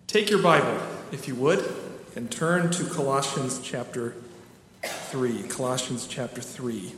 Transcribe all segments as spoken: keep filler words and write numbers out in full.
Take your Bible, if you would, and turn to Colossians chapter three. Colossians chapter three.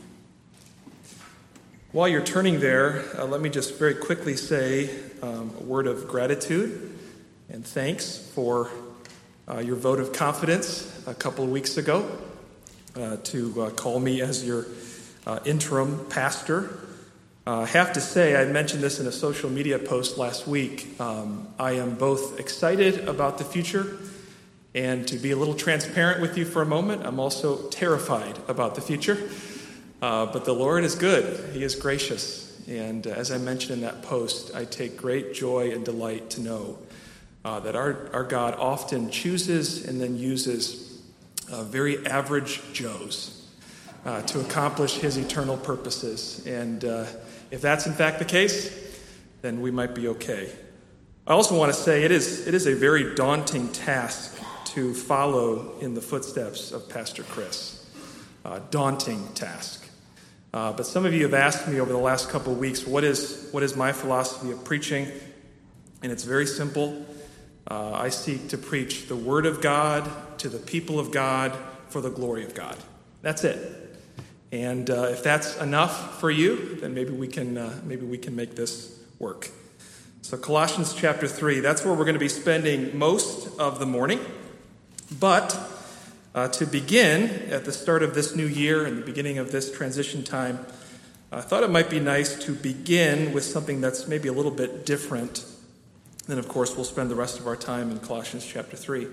While you're turning there, uh, let me just very quickly say um, a word of gratitude and thanks for uh, your vote of confidence a couple of weeks ago uh, to uh, call me as your uh, interim pastor. Uh, I have to say, I mentioned this in a social media post last week. Um, I am both excited about the future, and to be a little transparent with you for a moment, I'm also terrified about the future. Uh, but the Lord is good. He is gracious. And uh, as I mentioned in that post, I take great joy and delight to know uh, that our, our God often chooses and then uses uh, very average Joes uh, to accomplish his eternal purposes. And uh, if that's in fact the case, then we might be okay. I also want to say it is it is a very daunting task to follow in the footsteps of Pastor Chris. Uh, daunting task. Uh, but some of you have asked me over the last couple of weeks, what is what is my philosophy of preaching? And it's very simple. Uh, I seek to preach the Word of God to the people of God for the glory of God. That's it. And uh, if that's enough for you, then maybe we can uh, maybe we can make this work. So Colossians chapter three, that's where we're going to be spending most of the morning. But uh, to begin, at the start of this new year and the beginning of this transition time, I thought it might be nice to begin with something that's maybe a little bit different. Then, of course, we'll spend the rest of our time in Colossians chapter three.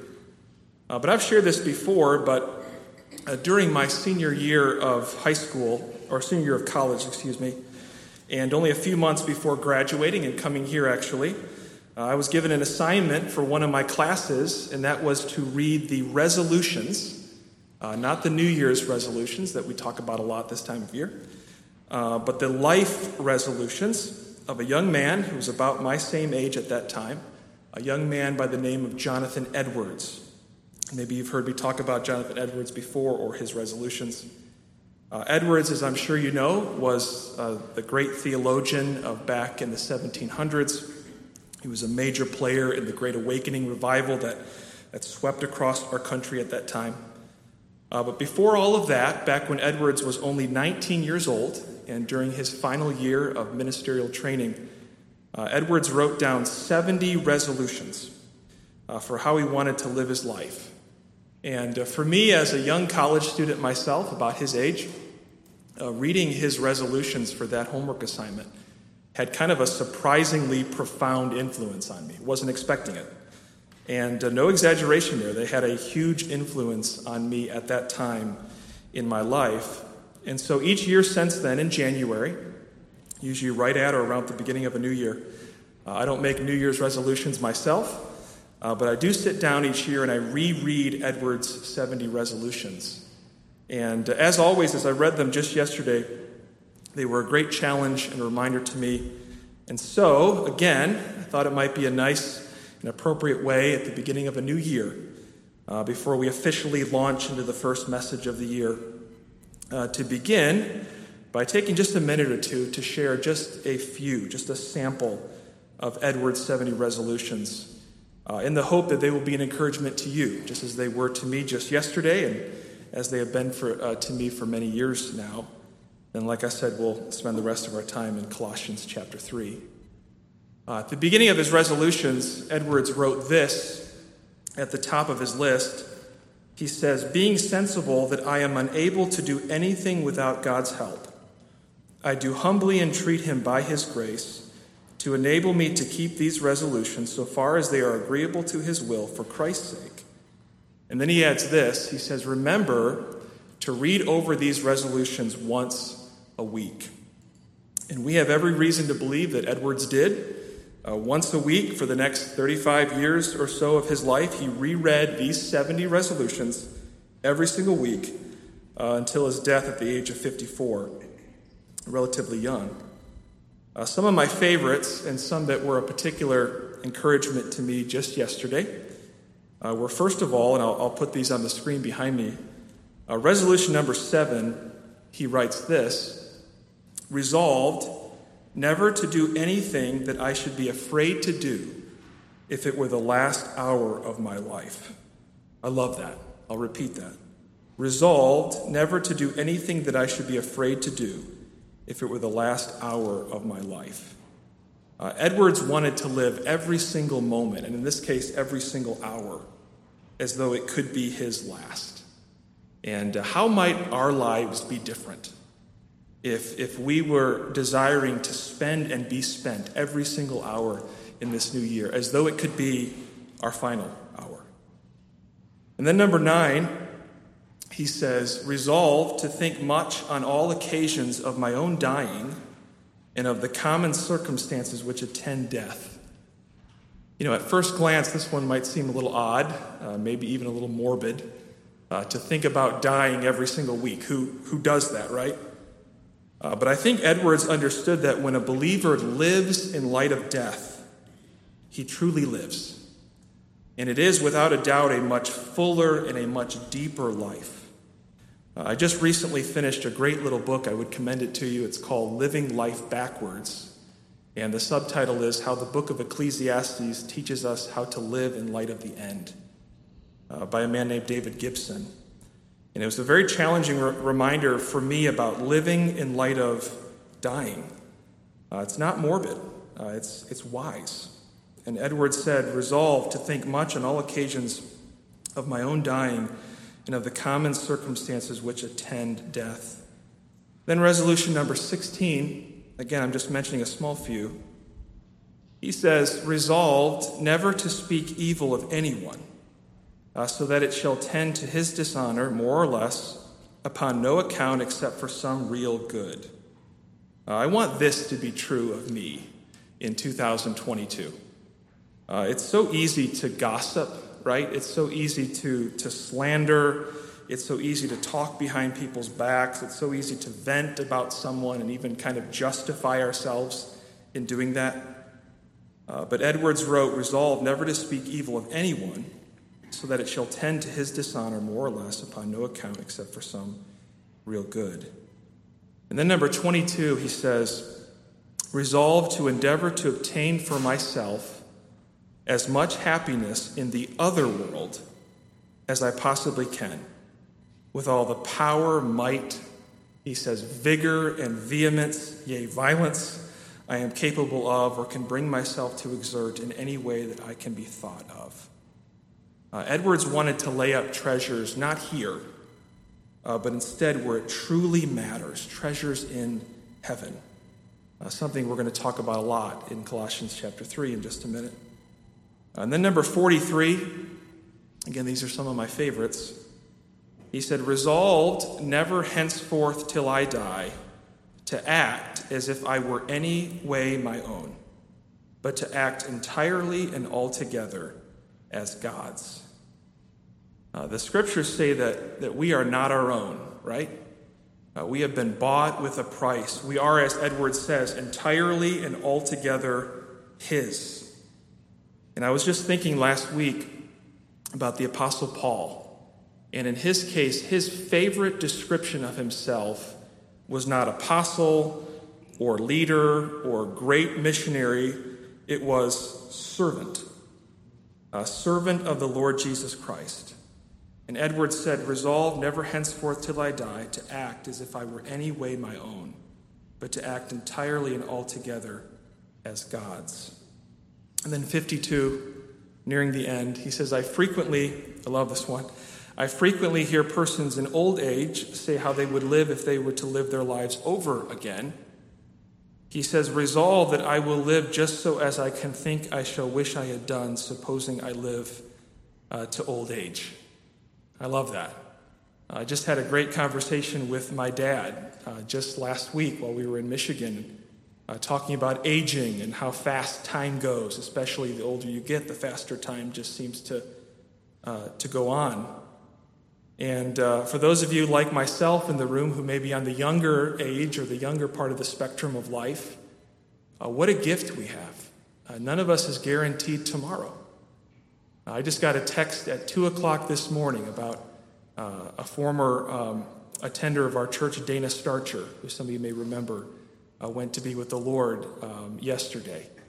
Uh, but I've shared this before, but Uh, during my senior year of high school, or senior year of college, excuse me, and only a few months before graduating and coming here actually, uh, I was given an assignment for one of my classes, and that was to read the resolutions, uh, not the New Year's resolutions that we talk about a lot this time of year, uh, but the life resolutions of a young man who was about my same age at that time, a young man by the name of Jonathan Edwards. Maybe you've heard me talk about Jonathan Edwards before or his resolutions. Uh, Edwards, as I'm sure you know, was uh, the great theologian of back in the seventeen hundreds. He was a major player in the Great Awakening revival that, that swept across our country at that time. Uh, but before all of that, back when Edwards was only nineteen years old and during his final year of ministerial training, uh, Edwards wrote down seventy resolutions uh, for how he wanted to live his life. And uh, for me, as a young college student myself, about his age, uh, reading his resolutions for that homework assignment had kind of a surprisingly profound influence on me. Wasn't expecting it. And uh, no exaggeration there. They had a huge influence on me at that time in my life. And so each year since then, in January, usually right at or around the beginning of a new year, uh, I don't make New Year's resolutions myself. Uh, but I do sit down each year and I reread Edwards' seventy resolutions. And uh, as always, as I read them just yesterday, they were a great challenge and a reminder to me. And so, again, I thought it might be a nice and appropriate way at the beginning of a new year, uh, before we officially launch into the first message of the year, uh, to begin by taking just a minute or two to share just a few, just a sample of Edwards' seventy resolutions. Uh, in the hope that they will be an encouragement to you, just as they were to me just yesterday and as they have been for, uh, to me for many years now. And like I said, we'll spend the rest of our time in Colossians chapter three. Uh, at the beginning of his resolutions, Edwards wrote this at the top of his list. He says, "Being sensible that I am unable to do anything without God's help, I do humbly entreat him by his grace to enable me to keep these resolutions so far as they are agreeable to his will for Christ's sake." And then he adds this, he says, "Remember to read over these resolutions once a week." And we have every reason to believe that Edwards did. Uh, once a week for the next thirty-five years or so of his life, he reread these seventy resolutions every single week uh, until his death at the age of fifty-four, relatively young. Uh, some of my favorites, and some that were a particular encouragement to me just yesterday, uh, were first of all, and I'll, I'll put these on the screen behind me, uh, resolution number seven, he writes this: "Resolved never to do anything that I should be afraid to do, if it were the last hour of my life. I love that. I'll repeat that. Resolved never to do anything that I should be afraid to do if it were the last hour of my life. Uh, Edwards wanted to live every single moment, and in this case, every single hour, as though it could be his last. And uh, how might our lives be different if, if we were desiring to spend and be spent every single hour in this new year, as though it could be our final hour? And then number nine, he says, resolve to think much on all occasions of my own dying and of the common circumstances which attend death. You know, at first glance, this one might seem a little odd, uh, maybe even a little morbid, uh, to think about dying every single week. Who, who does that, right? Uh, but I think Edwards understood that when a believer lives in light of death, he truly lives. And it is, without a doubt, a much fuller and a much deeper life. I just recently finished a great little book. I would commend it to you. It's called Living Life Backwards. And the subtitle is How the Book of Ecclesiastes Teaches Us How to Live in Light of the End, uh, by a man named David Gibson. And it was a very challenging re- reminder for me about living in light of dying. Uh, it's not morbid. Uh, it's, it's wise. And Edwards said, resolve to think much on all occasions of my own dying and of the common circumstances which attend death. Then resolution number sixteen, again, I'm just mentioning a small few. He says, resolved never to speak evil of anyone, uh, so that it shall tend to his dishonor, more or less, upon no account except for some real good. Uh, I want this to be true of me in two thousand twenty-two. Uh, it's so easy to gossip, right? It's so easy to, to slander. It's so easy to talk behind people's backs. It's so easy to vent about someone and even kind of justify ourselves in doing that. Uh, but Edwards wrote, resolve never to speak evil of anyone, so that it shall tend to his dishonor more or less upon no account except for some real good. And then number twenty-two, he says, resolve to endeavor to obtain for myself as much happiness in the other world as I possibly can, with all the power, might, he says, vigor and vehemence, yea, violence, I am capable of or can bring myself to exert in any way that I can be thought of. Uh, Edwards wanted to lay up treasures not here, uh, but instead where it truly matters, treasures in heaven. Uh, something we're going to talk about a lot in Colossians chapter three in just a minute. And then number forty-three, again, these are some of my favorites. He said, resolved never henceforth till I die to act as if I were any way my own, but to act entirely and altogether as God's. Uh, the scriptures say that, that we are not our own, right? Uh, we have been bought with a price. We are, as Edwards says, entirely and altogether his. And I was just thinking last week about the Apostle Paul. And in his case, his favorite description of himself was not apostle or leader or great missionary. It was servant, a servant of the Lord Jesus Christ. And Edwards said, resolve never henceforth till I die to act as if I were any way my own, but to act entirely and altogether as God's. And then fifty-two, nearing the end, he says, I frequently, I love this one, I frequently hear persons in old age say how they would live if they were to live their lives over again. He says, resolve that I will live just so as I can think I shall wish I had done, supposing I live uh, to old age. I love that. I just had a great conversation with my dad uh, just last week while we were in Michigan, Uh, talking about aging and how fast time goes, especially the older you get, the faster time just seems to uh, to go on. And uh, for those of you like myself in the room who may be on the younger age or the younger part of the spectrum of life, uh, what a gift we have. Uh, none of us is guaranteed tomorrow. I just got a text at two o'clock this morning about uh, a former um, attender of our church, Dana Starcher, who some of you may remember, Uh, went to be with the Lord um, yesterday.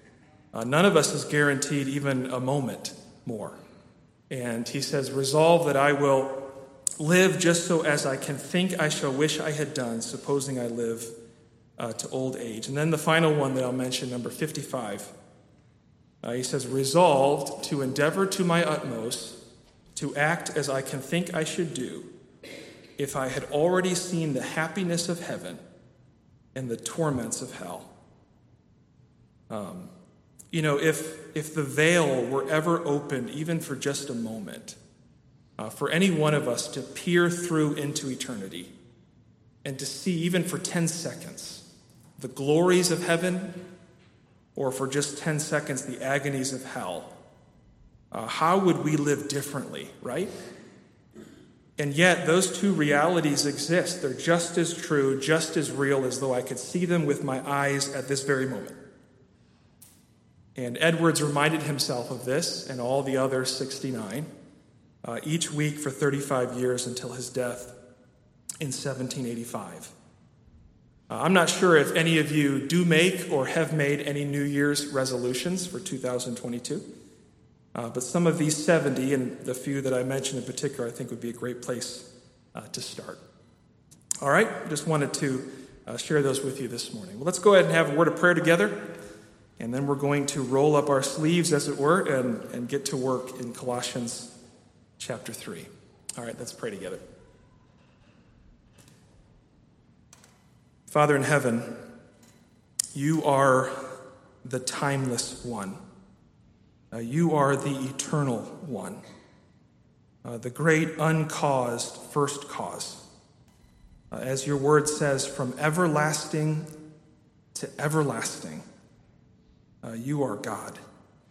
Uh, none of us is guaranteed even a moment more. And he says, resolve that I will live just so as I can think I shall wish I had done, supposing I live uh, to old age. And then the final one that I'll mention, number fifty-five. Uh, he says, resolved to endeavor to my utmost to act as I can think I should do if I had already seen the happiness of heaven and the torments of hell. Um, you know, if if the veil were ever opened, even for just a moment, uh, for any one of us to peer through into eternity and to see, even for ten seconds, the glories of heaven, or for just ten seconds, the agonies of hell, uh, how would we live differently, right? And yet, those two realities exist. They're just as true, just as real as though I could see them with my eyes at this very moment. And Edwards reminded himself of this and all the other sixty-nine uh, each week for thirty-five years until his death in seventeen eighty-five. Uh, I'm not sure if any of you do make or have made any New Year's resolutions for two thousand twenty-two. Uh, but some of these seventy, and the few that I mentioned in particular, I think would be a great place uh, to start. All right, just wanted to uh, share those with you this morning. Well, let's go ahead and have a word of prayer together, and then we're going to roll up our sleeves, as it were, and, and get to work in Colossians chapter three. All right, let's pray together. Father in heaven, you are the timeless one. Uh, you are the eternal one, uh, the great uncaused first cause. Uh, as your word says, from everlasting to everlasting, uh, you are God.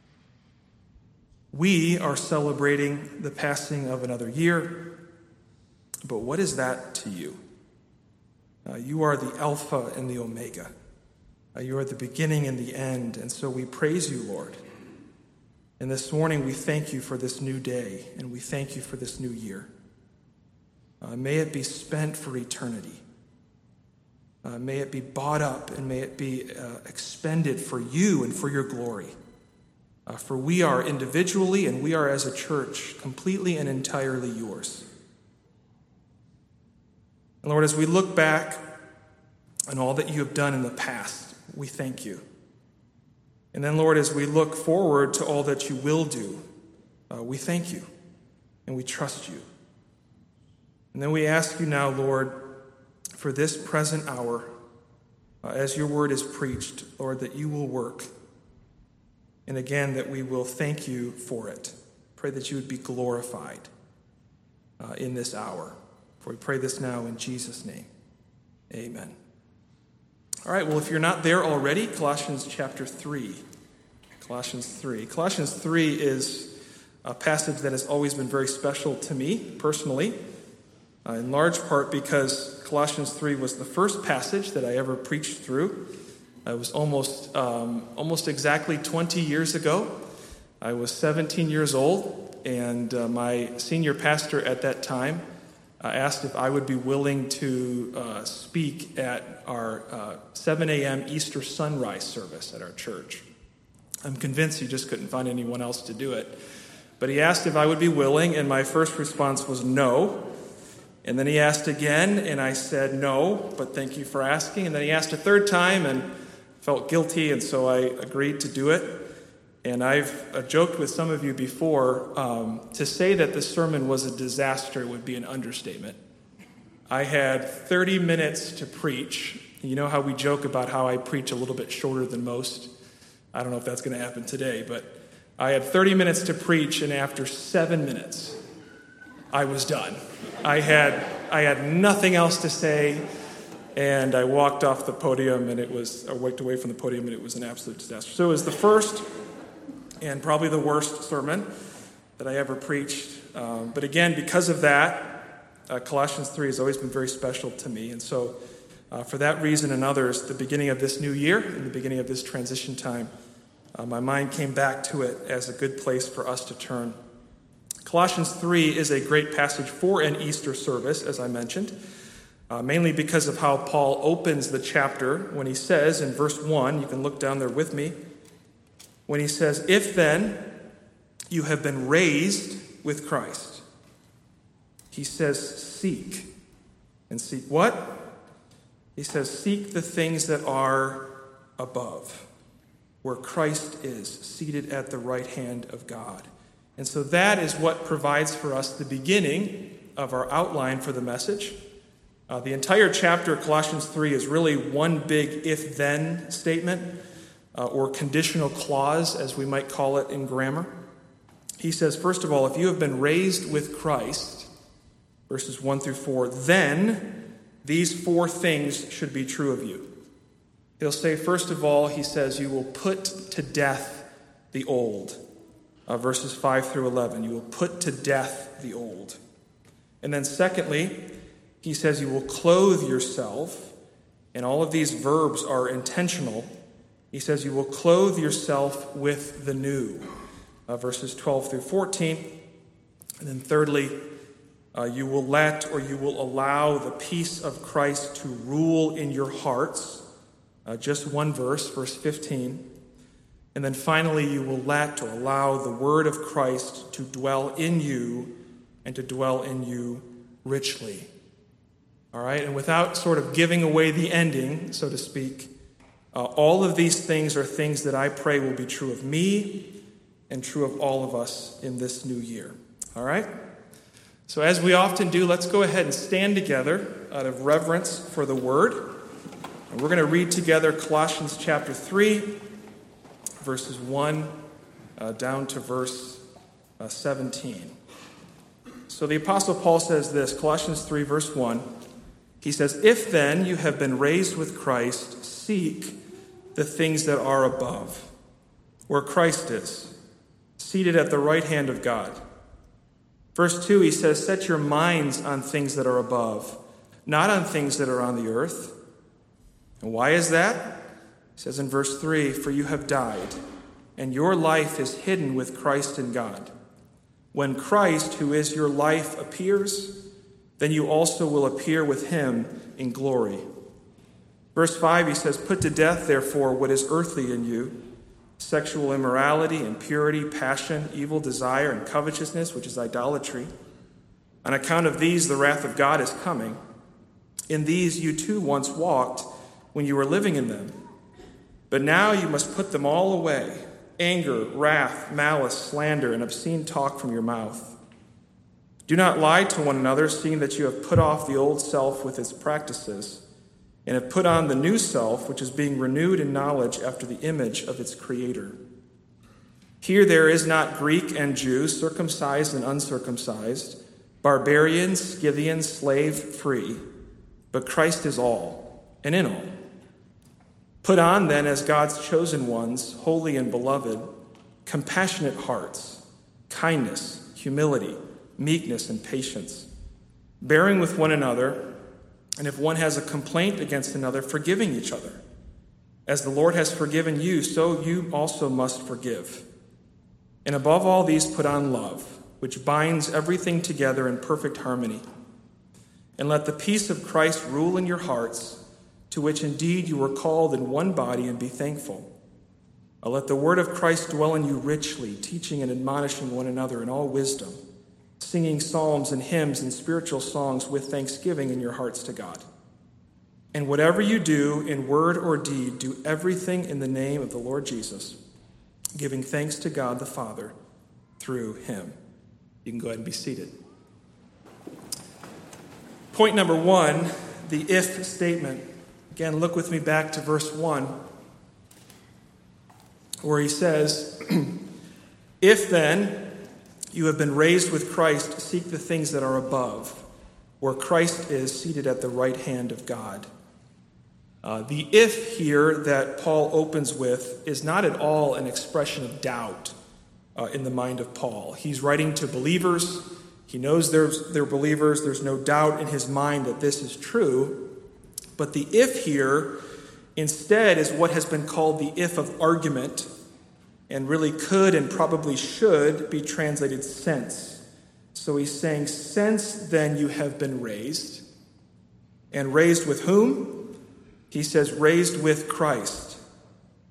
We are celebrating the passing of another year, but what is that to you? Uh, you are the Alpha and the Omega. Uh, you are the beginning and the end, and so we praise you, Lord. And this morning, we thank you for this new day, and we thank you for this new year. Uh, may it be spent for eternity. Uh, may it be bought up, and may it be uh, expended for you and for your glory. Uh, for we are individually, and we are as a church, completely and entirely yours. And Lord, as we look back on all that you have done in the past, we thank you. And then, Lord, as we look forward to all that you will do, uh, we thank you and we trust you. And then we ask you now, Lord, for this present hour, uh, as your word is preached, Lord, that you will work. And again, that we will thank you for it. Pray that you would be glorified uh, in this hour. For we pray this now in Jesus' name. Amen. All right, well, if you're not there already, Colossians chapter three. Colossians three. Colossians three is a passage that has always been very special to me personally, uh, in large part because Colossians three was the first passage that I ever preached through. It was almost, um, almost exactly twenty years ago. I was seventeen years old, and uh, my senior pastor at that time Uh, asked if I would be willing to uh, speak at our uh, seven a.m. Easter sunrise service at our church. I'm convinced he just couldn't find anyone else to do it. But he asked if I would be willing, and my first response was no. And then he asked again, and I said no, but thank you for asking. And then he asked a third time and felt guilty, and so I agreed to do it. And I've uh, joked with some of you before, um, to say that the sermon was a disaster would be an understatement. I had thirty minutes to preach. You know how we joke about how I preach a little bit shorter than most? I don't know if that's going to happen today, but I had thirty minutes to preach, and after seven minutes, I was done. I had I had nothing else to say, and I walked off the podium, and it was, I walked away from the podium, and it was an absolute disaster. So it was the first and probably the worst sermon that I ever preached. Um, but again, because of that, uh, Colossians three has always been very special to me. And so uh, for that reason and others, the beginning of this new year and the beginning of this transition time, uh, my mind came back to it as a good place for us to turn. Colossians three is a great passage for an Easter service, as I mentioned, uh, mainly because of how Paul opens the chapter when he says in verse one, you can look down there with me, when he says, if then you have been raised with Christ. He says, seek. And seek what? He says, seek the things that are above, where Christ is, seated at the right hand of God. And so that is what provides for us the beginning of our outline for the message. Uh, the entire chapter of Colossians three is really one big if-then statement, uh, or conditional clause, as we might call it in grammar. He says, first of all, if you have been raised with Christ, verses one through four, then these four things should be true of you. He'll say, first of all, he says, you will put to death the old. Uh, verses five through eleven, you will put to death the old. And then secondly, he says you will clothe yourself, and all of these verbs are intentional. He says you will clothe yourself with the new, uh, verses twelve through fourteen. And then thirdly, uh, you will let or you will allow the peace of Christ to rule in your hearts. Uh, just one verse, verse fifteen. And then finally, you will let or allow the word of Christ to dwell in you and to dwell in you richly. All right, and without sort of giving away the ending, so to speak, uh, all of these things are things that I pray will be true of me and true of all of us in this new year. All right? So as we often do, let's go ahead and stand together out of reverence for the word. And we're going to read together Colossians chapter three, verses one uh, down to verse uh, seventeen. So the Apostle Paul says this, Colossians three, verse one. He says, if then you have been raised with Christ, seek the things that are above, where Christ is, seated at the right hand of God. Verse two, he says, set your minds on things that are above, not on things that are on the earth. And why is that? He says in verse three, for you have died, and your life is hidden with Christ in God. When Christ, who is your life, appears, then you also will appear with him in glory. Verse five, he says, put to death, therefore, what is earthly in you, sexual immorality, impurity, passion, evil desire, and covetousness, which is idolatry. On account of these, the wrath of God is coming. In these you too once walked when you were living in them. But now you must put them all away, anger, wrath, malice, slander, and obscene talk from your mouth. Do not lie to one another, seeing that you have put off the old self with its practices, and have put on the new self, which is being renewed in knowledge after the image of its creator. Here there is not Greek and Jew, circumcised and uncircumcised, barbarian, Scythian, slave, free, but Christ is all, and in all. Put on, then, as God's chosen ones, holy and beloved, compassionate hearts, kindness, humility, meekness, and patience, bearing with one another, and if one has a complaint against another, forgiving each other. As the Lord has forgiven you, so you also must forgive. And above all these, put on love, which binds everything together in perfect harmony. And let the peace of Christ rule in your hearts, to which indeed you were called in one body, and be thankful. Uh, let the word of Christ dwell in you richly, teaching and admonishing one another in all wisdom, singing psalms and hymns and spiritual songs with thanksgiving in your hearts to God. And whatever you do in word or deed, do everything in the name of the Lord Jesus, giving thanks to God the Father through him. You can go ahead and be seated. Point number one, the if statement. Again, look with me back to verse one, where he says, if then you have been raised with Christ, seek the things that are above, where Christ is seated at the right hand of God. Uh, the if here that Paul opens with is not at all an expression of doubt uh, in the mind of Paul. He's writing to believers. He knows they're, they're believers. There's no doubt in his mind that this is true. But the if here instead is what has been called the if of argument, and really could and probably should be translated since. So he's saying, since then you have been raised. And raised with whom? He says, raised with Christ.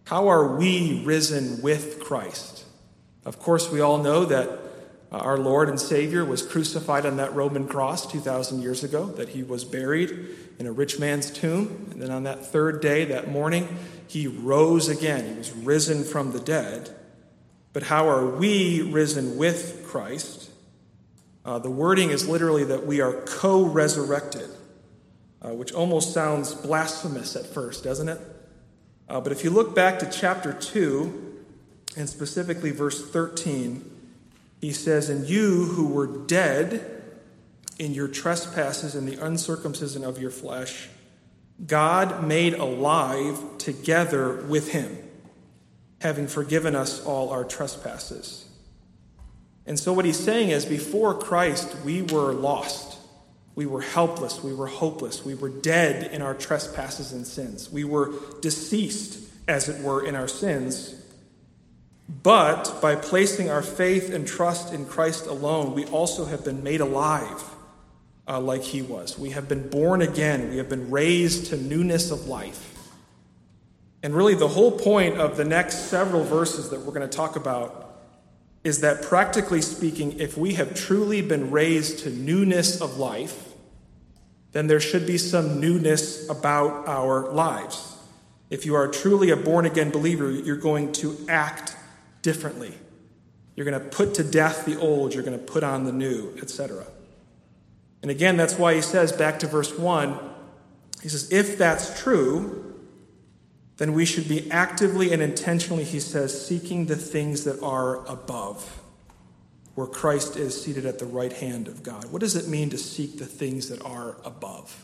How are we risen with Christ? Of course, we all know that our Lord and Savior was crucified on that Roman cross two thousand years ago, that he was buried in a rich man's tomb, and then on that third day, that morning, he rose again. He was risen from the dead. But how are we risen with Christ? Uh, the wording is literally that we are co-resurrected, uh, which almost sounds blasphemous at first, doesn't it? Uh, but if you look back to chapter two, and specifically verse thirteen, he says, "And you who were dead in your trespasses and the uncircumcision of your flesh, God made alive together with him, having forgiven us all our trespasses." And so what he's saying is, before Christ, we were lost. We were helpless. We were hopeless. We were dead in our trespasses and sins. We were deceased, as it were, in our sins. But by placing our faith and trust in Christ alone, we also have been made alive uh, like he was. We have been born again. We have been raised to newness of life. And really the whole point of the next several verses that we're going to talk about is that, practically speaking, if we have truly been raised to newness of life, then there should be some newness about our lives. If you are truly a born-again believer, you're going to act differently. You're going to put to death the old, you're going to put on the new, et cetera. And again, that's why he says, back to verse one, he says, if that's true, then we should be actively and intentionally, he says, seeking the things that are above, where Christ is seated at the right hand of God. What does it mean to seek the things that are above?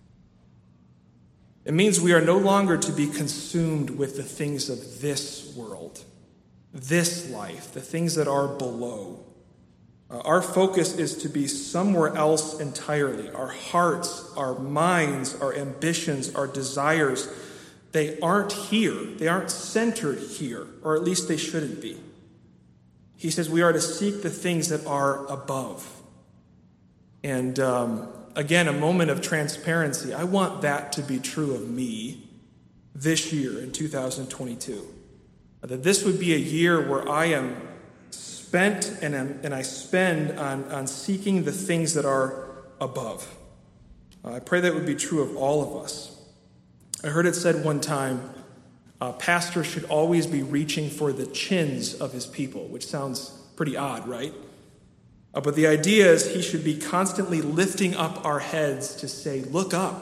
It means we are no longer to be consumed with the things of this world, this life, the things that are below. Uh, our focus is to be somewhere else entirely. Our hearts, our minds, our ambitions, our desires, they aren't here. They aren't centered here, or at least they shouldn't be. He says we are to seek the things that are above. And um, again, a moment of transparency. I want that to be true of me this year in two thousand twenty-two. That this would be a year where I am spent and, am, and I spend on, on seeking the things that are above. Uh, I pray that would be true of all of us. I heard it said one time, a pastor should always be reaching for the chins of his people, which sounds pretty odd, right? Uh, but the idea is he should be constantly lifting up our heads to say, look up.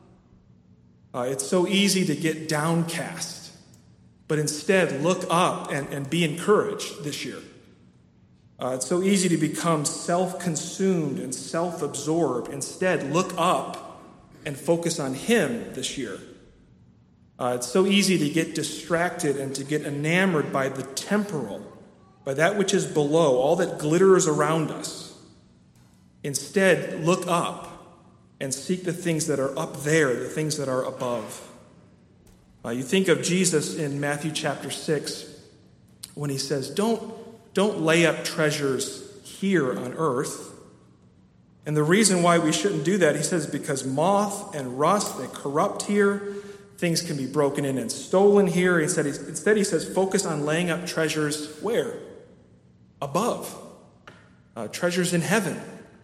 Uh, it's so easy to get downcast, but instead look up and, and be encouraged this year. Uh, it's so easy to become self-consumed and self-absorbed. Instead, look up and focus on him this year. Uh, it's so easy to get distracted and to get enamored by the temporal, by that which is below, all that glitters around us. Instead, look up and seek the things that are up there, the things that are above. Uh, you think of Jesus in Matthew chapter six when he says, don't, don't lay up treasures here on earth. And the reason why we shouldn't do that, he says, because moth and rust, they corrupt here. Things can be broken in and stolen here. Instead, instead he says, focus on laying up treasures where? Above. Uh, treasures in heaven.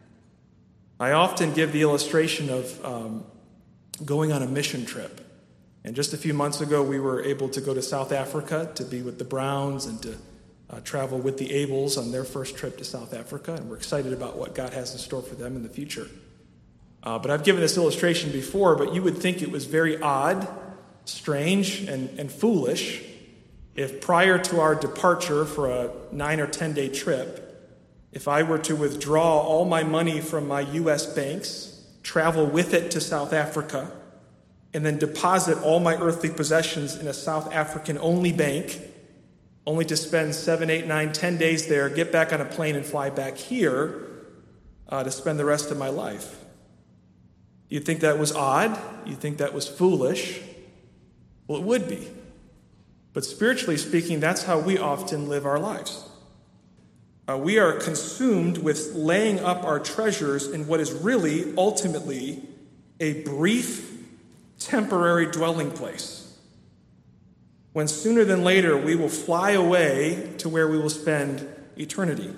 I often give the illustration of um, going on a mission trip. And just a few months ago, we were able to go to South Africa to be with the Browns and to uh, travel with the Abels on their first trip to South Africa. And we're excited about what God has in store for them in the future. Uh, but I've given this illustration before, but you would think it was very odd, strange, and, and foolish if prior to our departure for a nine or ten day trip, if I were to withdraw all my money from my U S banks, travel with it to South Africa, and then deposit all my earthly possessions in a South African-only bank, only to spend seven, eight, nine, ten days there, get back on a plane and fly back here uh, to spend the rest of my life. You'd think that was odd. You'd think that was foolish. Well, it would be. But spiritually speaking, that's how we often live our lives. Uh, we are consumed with laying up our treasures in what is really, ultimately, a brief, temporary dwelling place. when sooner than later we will fly away to where we will spend eternity.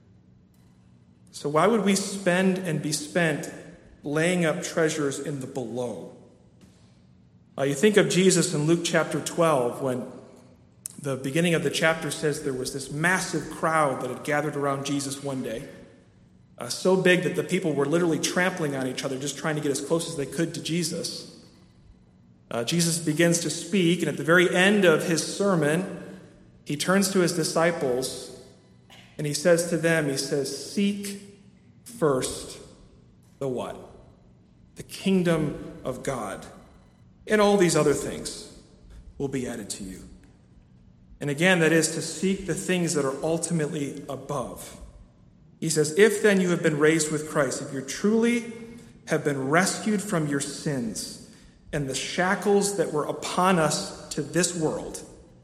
So why would we spend and be spent laying up treasures in the below? Uh, you think of Jesus in Luke chapter twelve, when the beginning of the chapter says there was this massive crowd that had gathered around Jesus one day, uh, so big that the people were literally trampling on each other, just trying to get as close as they could to Jesus. Uh, Jesus begins to speak, and at the very end of his sermon, he turns to his disciples, and he says to them, he says, "Seek first the what? The kingdom of God, and all these other things will be added to you." And again, that is to seek the things that are ultimately above. He says, if then you have been raised with Christ, if you truly have been rescued from your sins and the shackles that were upon us to this world,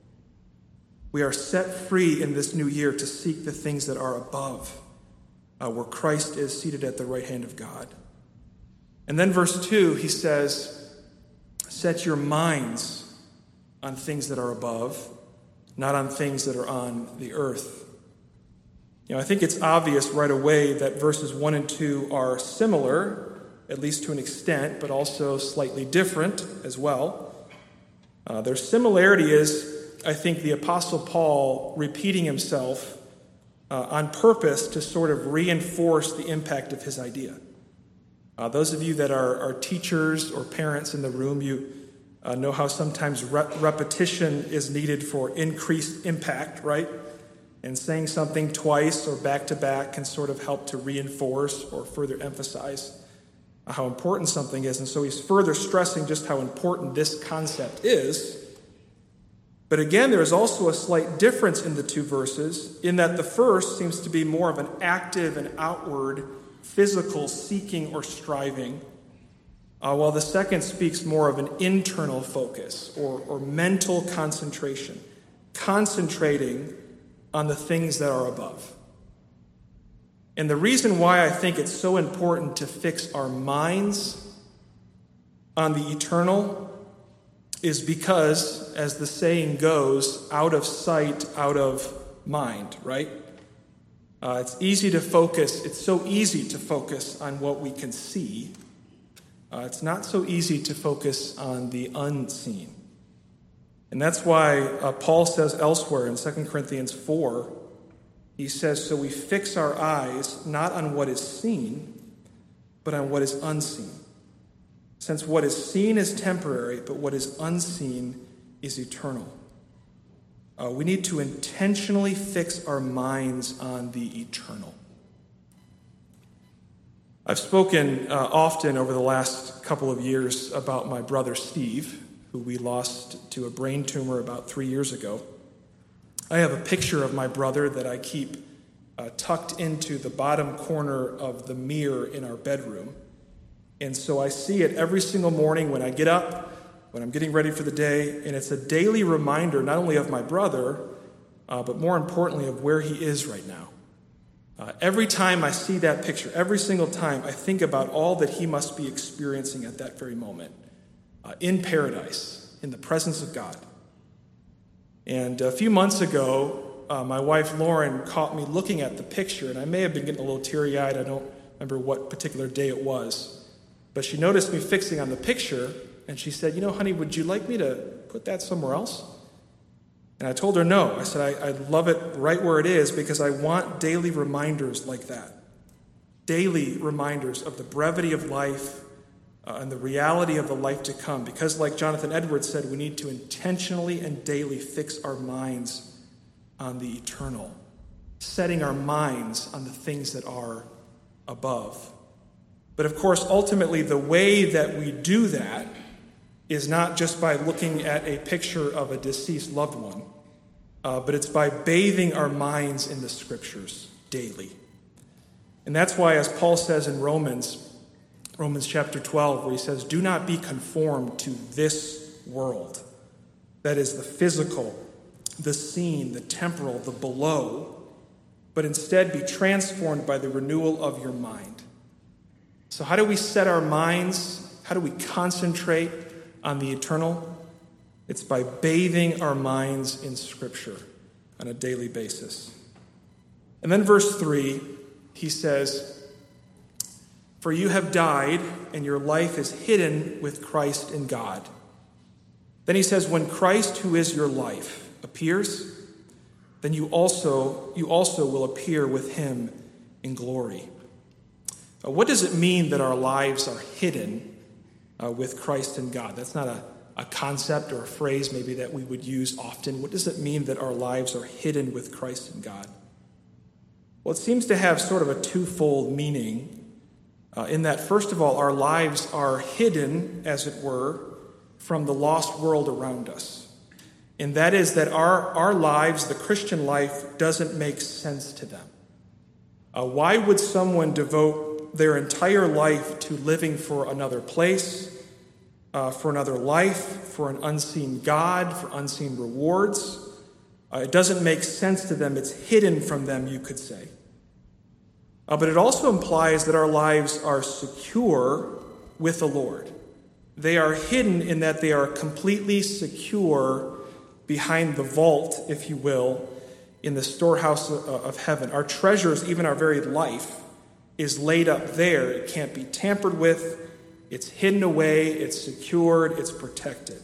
we are set free in this new year to seek the things that are above, uh, where Christ is seated at the right hand of God. And then verse two, he says, set your minds on things that are above, not on things that are on the earth. You know, I think it's obvious right away that verses one and two are similar, at least to an extent, but also slightly different as well. Uh, their similarity is, I think, the Apostle Paul repeating himself uh, on purpose to sort of reinforce the impact of his idea. Uh, those of you that are, are teachers or parents in the room, you Uh, know how sometimes re- repetition is needed for increased impact, right? And saying something twice or back to back can sort of help to reinforce or further emphasize how important something is. And so he's further stressing just how important this concept is. But again, there is also a slight difference in the two verses, in that the first seems to be more of an active and outward physical seeking or striving, Uh, while the second speaks more of an internal focus or, or mental concentration, concentrating on the things that are above. And the reason why I think it's so important to fix our minds on the eternal is because, as the saying goes, out of sight, out of mind, right? Uh, it's easy to focus, it's so easy to focus on what we can see. Uh, it's not so easy to focus on the unseen. And that's why uh, Paul says elsewhere in Second Corinthians four, he says, so we fix our eyes not on what is seen, but on what is unseen. Since what is seen is temporary, but what is unseen is eternal. Uh, we need to intentionally fix our minds on the eternal. I've spoken uh, often over the last couple of years about my brother Steve, who we lost to a brain tumor about three years ago. I have a picture of my brother that I keep uh, tucked into the bottom corner of the mirror in our bedroom. And so I see it every single morning when I get up, when I'm getting ready for the day, and it's a daily reminder not only of my brother, uh, but more importantly of where he is right now. Uh, every time I see that picture, every single time, I think about all that he must be experiencing at that very moment, uh, in paradise, in the presence of God. And a few months ago, uh, my wife Lauren caught me looking at the picture, and I may have been getting a little teary-eyed. I don't remember what particular day it was. But she noticed me fixing on the picture, and she said, you know, honey, would you like me to put that somewhere else? And I told her no. I said, I, I love it right where it is because I want daily reminders like that. Daily reminders of the brevity of life uh, and the reality of the life to come. Because like Jonathan Edwards said, we need to intentionally and daily fix our minds on the eternal, setting our minds on the things that are above. But of course, ultimately, the way that we do that is not just by looking at a picture of a deceased loved one, uh, but it's by bathing our minds in the scriptures daily. And that's why, as Paul says in Romans, Romans chapter twelve, where he says, do not be conformed to this world. That is the physical, the seen, the temporal, the below, but instead be transformed by the renewal of your mind. So how do we set our minds? How do we concentrate on the eternal? It's by bathing our minds in Scripture on a daily basis. And then verse three, he says, "For you have died, and your life is hidden with Christ in God." Then he says, "When Christ, who is your life, appears, then you also, you also will appear with him in glory." Uh, what does it mean that our lives are hidden uh, with Christ in God? That's not a, a concept or a phrase maybe that we would use often. What does it mean that our lives are hidden with Christ in God? Well, it seems to have sort of a twofold meaning uh, in that, first of all, our lives are hidden, as it were, from the lost world around us. And that is that our, our lives, the Christian life, doesn't make sense to them. Uh, why would someone devote their entire life to living for another place, uh, for another life, for an unseen God, for unseen rewards? Uh, it doesn't make sense to them. It's hidden from them, you could say. Uh, but it also implies that our lives are secure with the Lord. They are hidden in that they are completely secure behind the vault, if you will, in the storehouse of heaven. Our treasures, even our very life, is laid up there. It can't be tampered with. It's hidden away. It's secured. It's protected.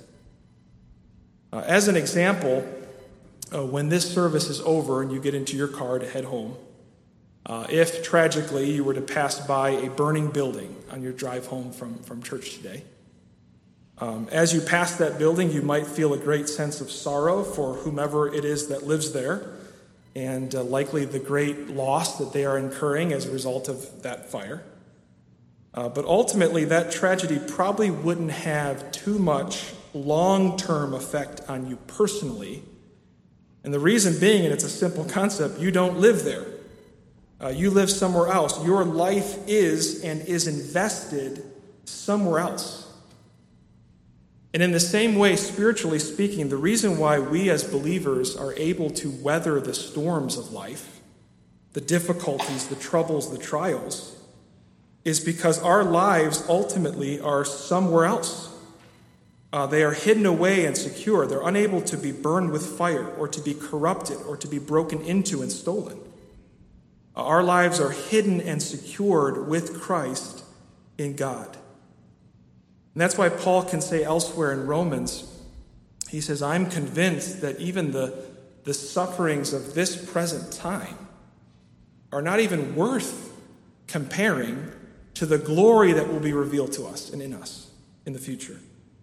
Uh, as an example, uh, when this service is over and you get into your car to head home, uh, if tragically you were to pass by a burning building on your drive home from, from church today, Um, as you pass that building, you might feel a great sense of sorrow for whomever it is that lives there, and uh, likely the great loss that they are incurring as a result of that fire. Uh, but ultimately, that tragedy probably wouldn't have too much long-term effect on you personally. And the reason being, and it's a simple concept, you don't live there. Uh, you live somewhere else. Your life is and is invested somewhere else. And in the same way, spiritually speaking, the reason why we as believers are able to weather the storms of life, the difficulties, the troubles, the trials, is because our lives ultimately are somewhere else. Uh, they are hidden away and secure. They're unable to be burned with fire or to be corrupted or to be broken into and stolen. Uh, our lives are hidden and secured with Christ in God. And that's why Paul can say elsewhere in Romans, he says, "I'm convinced that even the, the sufferings of this present time are not even worth comparing to the glory that will be revealed to us and in us in the future."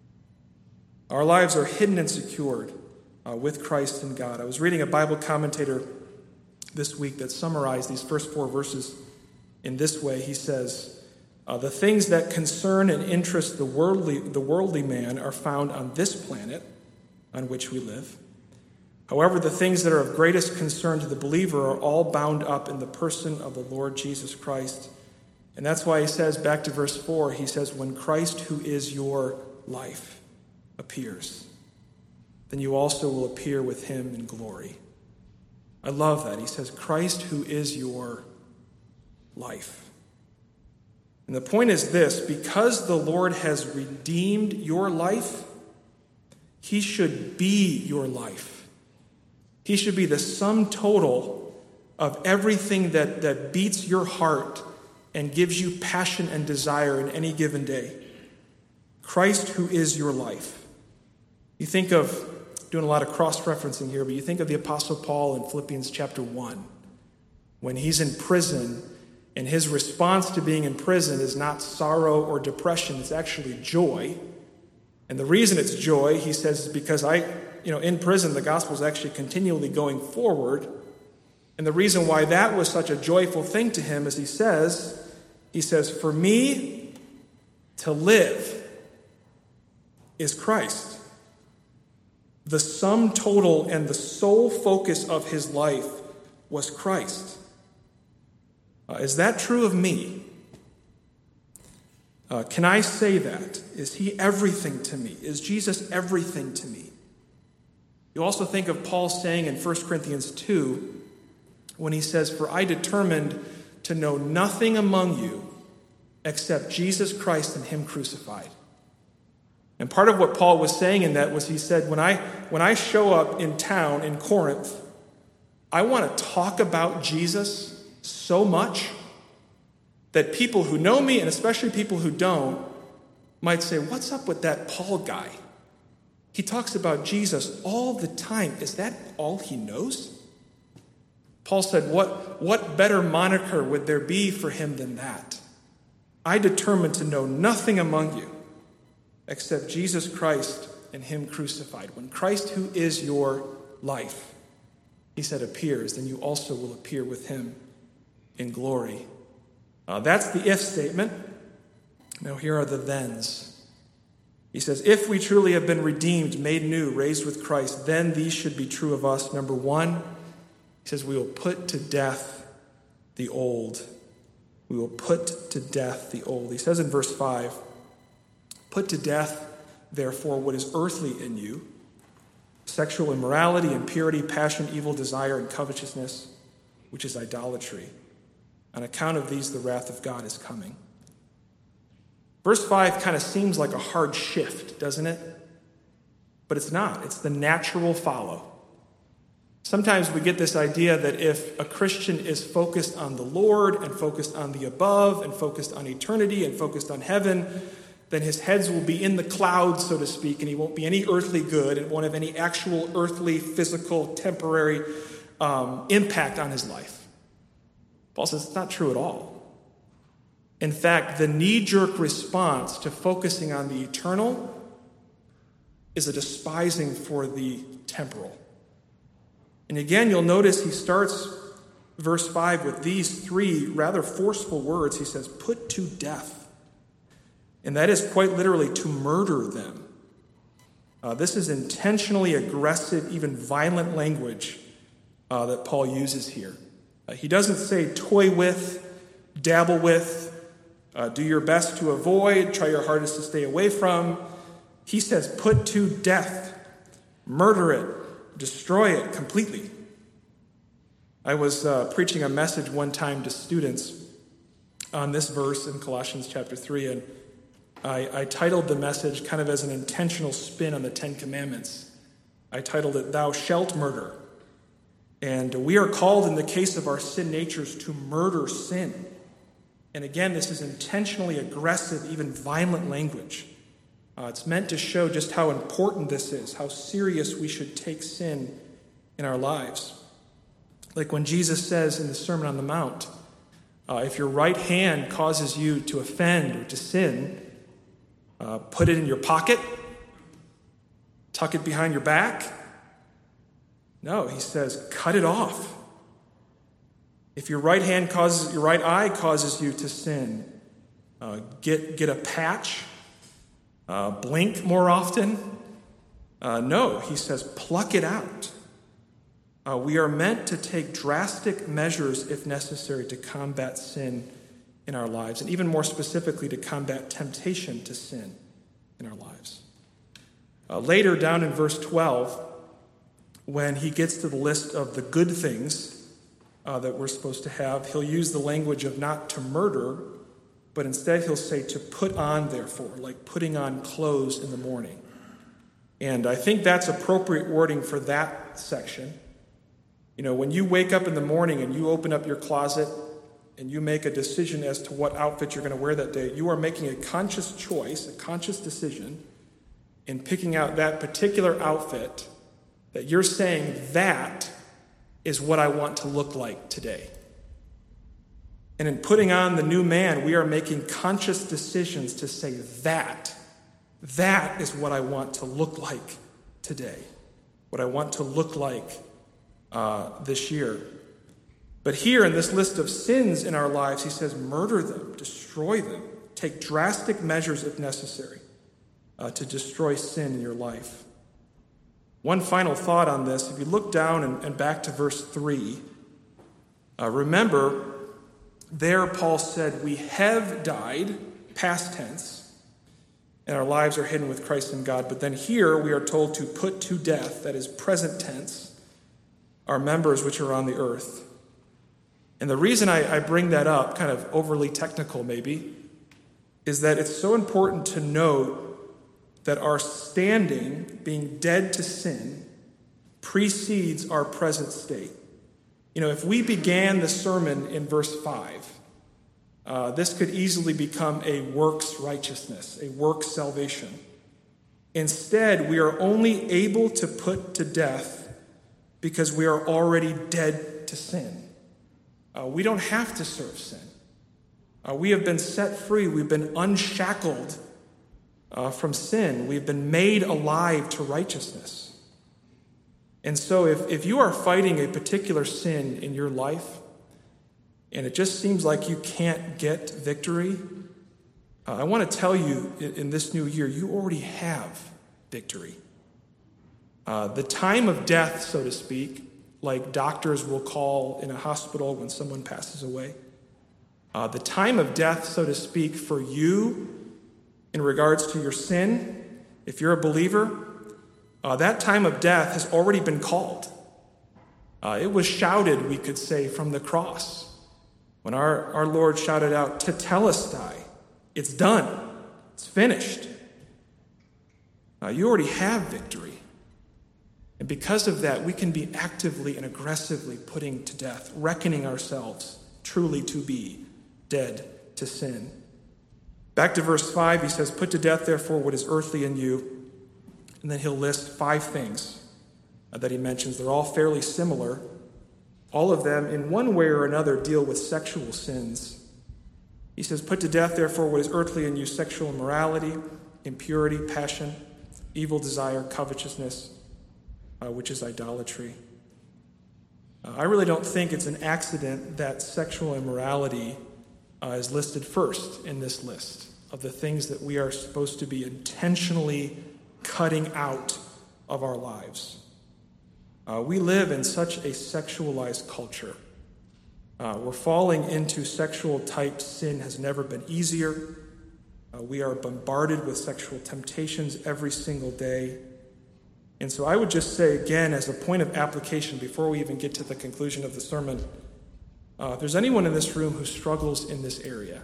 Our lives are hidden and secured uh, with Christ in God. I was reading a Bible commentator this week that summarized these first four verses in this way. He says, Uh, the things that concern and interest the worldly, the worldly man are found on this planet on which we live. However, the things that are of greatest concern to the believer are all bound up in the person of the Lord Jesus Christ. And that's why he says, back to verse four, he says, "When Christ, who is your life, appears, then you also will appear with him in glory." I love that. He says, Christ, who is your life. And the point is this: because the Lord has redeemed your life, he should be your life. He should be the sum total of everything that, that beats your heart and gives you passion and desire in any given day. Christ, who is your life. You think of, doing a lot of cross-referencing here, but you think of the Apostle Paul in Philippians chapter one, when he's in prison. And his response to being in prison is not sorrow or depression, it's actually joy. And the reason it's joy, he says, is because I, you know, in prison, the gospel is actually continually going forward. And the reason why that was such a joyful thing to him is he says, he says, "For me to live is Christ." The sum total and the sole focus of his life was Christ. Uh, is that true of me? Uh, can I say that? Is he everything to me? Is Jesus everything to me? You also think of Paul saying in First Corinthians two, when he says, "For I determined to know nothing among you except Jesus Christ and him crucified." And part of what Paul was saying in that was he said, when I, when I show up in town in Corinth, I want to talk about Jesus so much that people who know me, and especially people who don't, might say, what's up with that Paul guy? He talks about Jesus all the time. Is that all he knows? Paul said, what, what better moniker would there be for him than that? I determined to know nothing among you except Jesus Christ and him crucified. When Christ, who is your life, he said, appears, then you also will appear with him in glory. Uh, that's the if statement. Now here are the thens. He says, if we truly have been redeemed, made new, raised with Christ, then these should be true of us. Number one, he says, we will put to death the old. We will put to death the old. He says in verse five, put to death, therefore, what is earthly in you, sexual immorality, impurity, passion, evil desire, and covetousness, which is idolatry. On account of these, the wrath of God is coming. Verse five kind of seems like a hard shift, doesn't it? But it's not. It's the natural follow. Sometimes we get this idea that if a Christian is focused on the Lord and focused on the above and focused on eternity and focused on heaven, then his heads will be in the clouds, so to speak, and he won't be any earthly good and won't have any actual earthly, physical, temporary um, impact on his life. Paul says it's not true at all. In fact, the knee-jerk response to focusing on the eternal is a despising for the temporal. And again, you'll notice he starts verse five with these three rather forceful words. He says, put to death. And that is quite literally to murder them. Uh, this is intentionally aggressive, even violent language uh, that Paul uses here. Uh, he doesn't say toy with, dabble with, uh, do your best to avoid, try your hardest to stay away from. He says put to death, murder it, destroy it completely. I was uh, preaching a message one time to students on this verse in Colossians chapter three, and I, I titled the message kind of as an intentional spin on the Ten Commandments. I titled it, Thou Shalt Murder. And we are called in the case of our sin natures to murder sin. And again, this is intentionally aggressive, even violent language. Uh, it's meant to show just how important this is, how serious we should take sin in our lives. Like when Jesus says in the Sermon on the Mount, uh, if your right hand causes you to offend or to sin, Uh, put it in your pocket, tuck it behind your back. No, he says, cut it off. If your right hand causes, your right eye causes you to sin, uh, get get a patch, uh, blink more often. Uh, no, he says, pluck it out. Uh, we are meant to take drastic measures, if necessary, to combat sin in our lives, and even more specifically to combat temptation to sin in our lives. Uh, later, down in verse twelve, when he gets to the list of the good things uh, that we're supposed to have, he'll use the language of not to murder, but instead he'll say to put on, therefore, like putting on clothes in the morning. And I think that's appropriate wording for that section. You know, when you wake up in the morning and you open up your closet and you make a decision as to what outfit you're going to wear that day, you are making a conscious choice, a conscious decision in picking out that particular outfit that you're saying that is what I want to look like today. And in putting on the new man, we are making conscious decisions to say that, that is what I want to look like today, what I want to look like uh, this year. But here in this list of sins in our lives, he says, murder them, destroy them, take drastic measures if necessary uh, to destroy sin in your life. One final thought on this, if you look down and, and back to verse three, uh, remember, there Paul said, we have died, past tense, and our lives are hidden with Christ in God. But then here we are told to put to death, that is present tense, our members which are on the earth. And the reason I, I bring that up, kind of overly technical maybe, is that it's so important to note that our standing, being dead to sin, precedes our present state. You know, if we began the sermon in verse five, uh, this could easily become a works righteousness, a works salvation. Instead, we are only able to put to death because we are already dead to sin. Uh, we don't have to serve sin. Uh, we have been set free. We've been unshackled uh, from sin. We've been made alive to righteousness. And so if, if you are fighting a particular sin in your life, and it just seems like you can't get victory, uh, I want to tell you in, in this new year, you already have victory. Uh, the time of death, so to speak, like doctors will call in a hospital when someone passes away, uh, the time of death, so to speak, for you in regards to your sin, if you're a believer, uh, that time of death has already been called. Uh, it was shouted, we could say, from the cross. When our, our Lord shouted out, "Tetelestai," it's done, it's finished. Uh, you already have victory. And because of that, we can be actively and aggressively putting to death, reckoning ourselves truly to be dead to sin. Back to verse five, he says, "Put to death, therefore, what is earthly in you." And then he'll list five things that he mentions. They're all fairly similar. All of them, in one way or another, deal with sexual sins. He says, "Put to death, therefore, what is earthly in you: sexual immorality, impurity, passion, evil desire, covetousness, uh, which is idolatry." Uh, I really don't think it's an accident that sexual immorality uh, is listed first in this list of the things that we are supposed to be intentionally cutting out of our lives. Uh, we live in such a sexualized culture. Uh, we're falling into sexual type sin has never been easier. Uh, we are bombarded with sexual temptations every single day. And so I would just say again, as a point of application, before we even get to the conclusion of the sermon, uh, if there's anyone in this room who struggles in this area,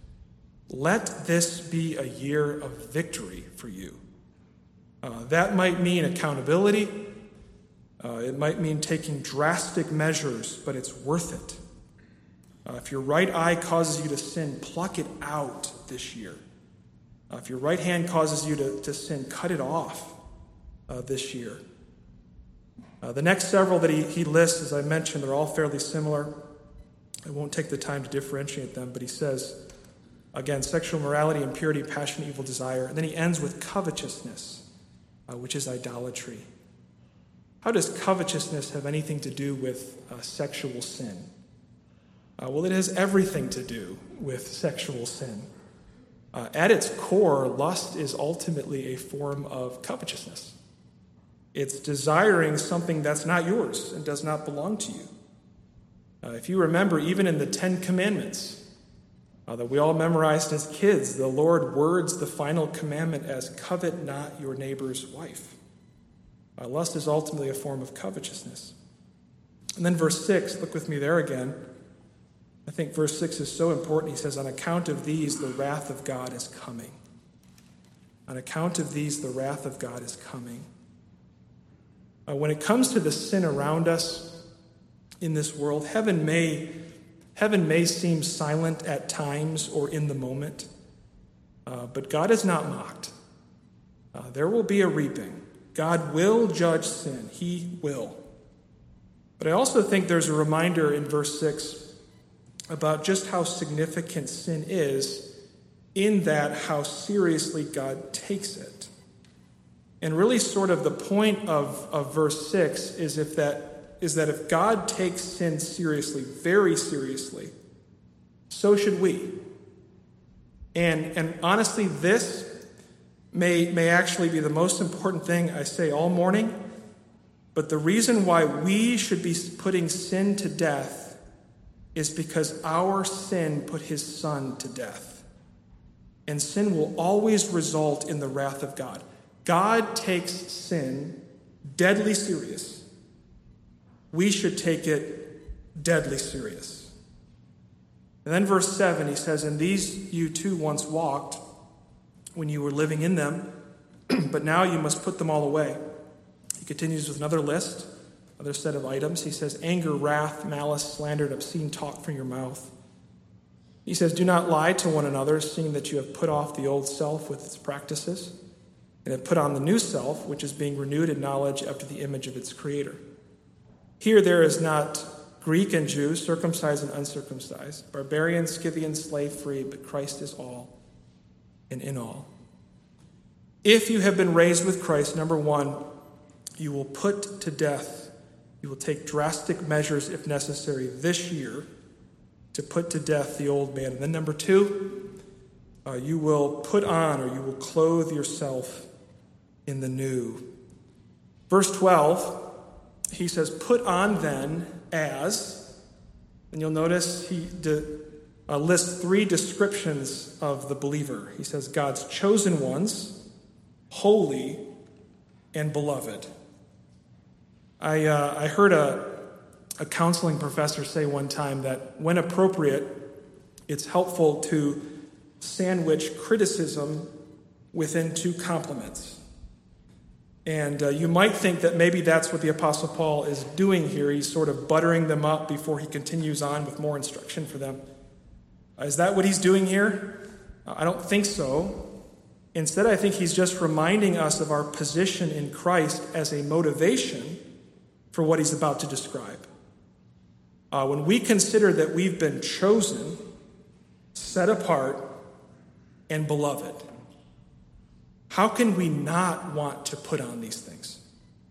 let this be a year of victory for you. Uh, that might mean accountability. Uh, it might mean taking drastic measures, but it's worth it. Uh, if your right eye causes you to sin, pluck it out this year. Uh, if your right hand causes you to, to sin, cut it off uh, this year. Uh, the next several that he, he lists, as I mentioned, they're all fairly similar. I won't take the time to differentiate them, but he says, again, sexual morality, impurity, passion, evil desire. And then he ends with covetousness, uh, which is idolatry. How does covetousness have anything to do with uh, sexual sin? Uh, well, it has everything to do with sexual sin. Uh, at its core, lust is ultimately a form of covetousness. It's desiring something that's not yours and does not belong to you. Uh, if you remember, even in the Ten Commandments uh, that we all memorized as kids, the Lord words the final commandment as, "Covet not your neighbor's wife." Uh, lust is ultimately a form of covetousness. And then verse six, look with me there again. I think verse six is so important. He says, "On account of these, the wrath of God is coming." On account of these, the wrath of God is coming. Uh, when it comes to the sin around us in this world, heaven may, heaven may seem silent at times or in the moment, uh, but God is not mocked. Uh, there will be a reaping. God will judge sin. He will. But I also think there's a reminder in verse six about just how significant sin is, in that how seriously God takes it. And really sort of the point of, of verse six is if that is that if God takes sin seriously, very seriously, so should we. And, and honestly, this may, may actually be the most important thing I say all morning. But the reason why we should be putting sin to death is because our sin put his son to death. And sin will always result in the wrath of God. God takes sin deadly serious. We should take it deadly serious. And then verse seven, he says, "In these you too once walked when you were living in them, but now you must put them all away. He continues with another list, another set of items. He says, anger, wrath, malice, slander, and obscene talk from your mouth. He says, do not lie to one another, seeing that you have put off the old self with its practices, and have put on the new self, which is being renewed in knowledge after the image of its creator. Here there is not Greek and Jew, circumcised and uncircumcised, barbarian, Scythian, slave free, but Christ is all and in all. If you have been raised with Christ, number one, you will put to death, you will take drastic measures if necessary this year to put to death the old man. And then number two, uh, you will put on or you will clothe yourself in the new. Verse twelve, he says, put on then as, and you'll notice he de, uh, lists three descriptions of the believer. He says, God's chosen ones, holy, and beloved. I uh, I heard a, a counseling professor say one time that when appropriate, it's helpful to sandwich criticism within two compliments. And uh, you might think that maybe that's what the Apostle Paul is doing here. He's sort of buttering them up before he continues on with more instruction for them. Uh, is that what he's doing here? Uh, I don't think so. Instead, I think he's just reminding us of our position in Christ as a motivation for what he's about to describe. Uh, when we consider that we've been chosen, set apart, and beloved, how can we not want to put on these things?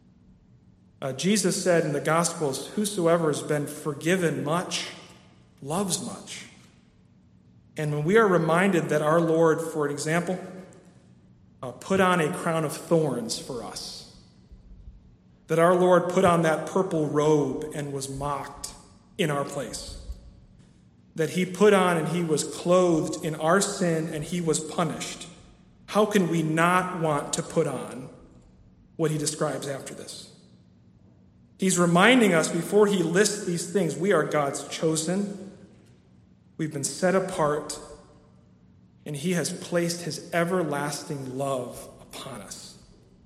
Uh, Jesus said in the Gospels, whosoever has been forgiven much loves much. And when we are reminded that our Lord, for example, uh, put on a crown of thorns for us, that our Lord put on that purple robe and was mocked in our place, that he put on and he was clothed in our sin and he was punished, how can we not want to put on what he describes after this? He's reminding us before he lists these things, we are God's chosen, we've been set apart, and he has placed his everlasting love upon us.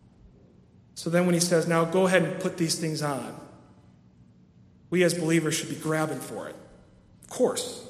So then when he says, now go ahead and put these things on, we as believers should be grabbing for it. Of course.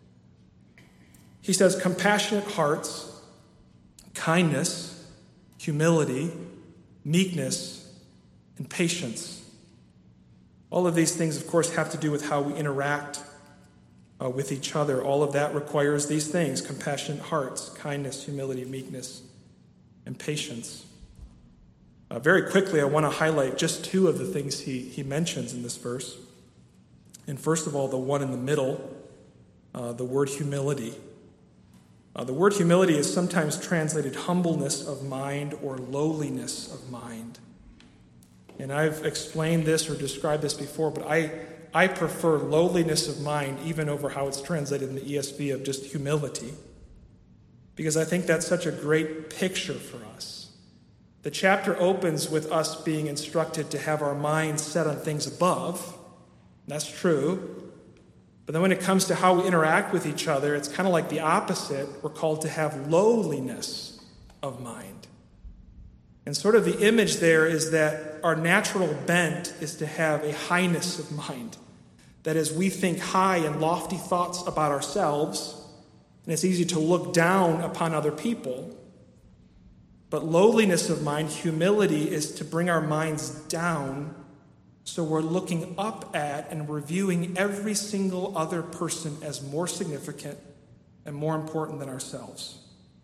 He says, compassionate hearts, kindness, humility, meekness, and patience. All of these things, of course, have to do with how we interact uh, with each other. All of that requires these things: compassionate hearts, kindness, humility, meekness, and patience. Uh, very quickly, I want to highlight just two of the things he, he mentions in this verse. And first of all, the one in the middle, uh, the word humility. Uh, the word humility is sometimes translated humbleness of mind or lowliness of mind. And I've explained this or described this before, but I, I prefer lowliness of mind even over how it's translated in the E S V of just humility, because I think that's such a great picture for us. The chapter opens with us being instructed to have our minds set on things above. That's true. But then when it comes to how we interact with each other, it's kind of like the opposite. We're called to have lowliness of mind. And sort of the image there is that our natural bent is to have a highness of mind. That is, we think high and lofty thoughts about ourselves, and it's easy to look down upon other people. But lowliness of mind, humility, is to bring our minds down so we're looking up at and reviewing every single other person as more significant and more important than ourselves.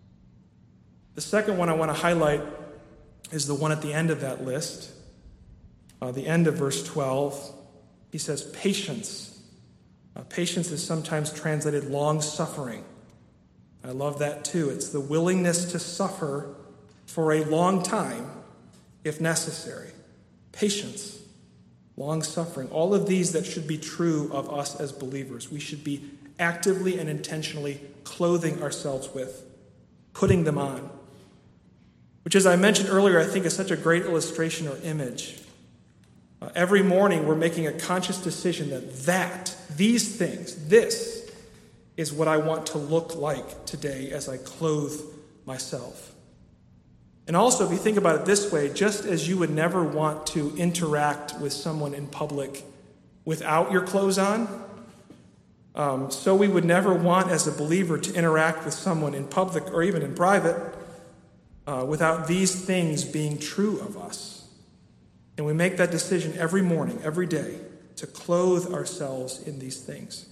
The second one I want to highlight is the one at the end of that list. Uh, the end of verse twelve. He says patience. Uh, patience is sometimes translated long-suffering. I love that too. It's the willingness to suffer for a long time if necessary. Patience. Long-suffering, all of these that should be true of us as believers. We should be actively and intentionally clothing ourselves with, putting them on. Which, as I mentioned earlier, I think is such a great illustration or image. Uh, every morning we're making a conscious decision that that, these things, this is what I want to look like today as I clothe myself. And also, if you think about it this way, just as you would never want to interact with someone in public without your clothes on, um, so we would never want as a believer to interact with someone in public or even in private uh, without these things being true of us. And we make that decision every morning, every day, to clothe ourselves in these things.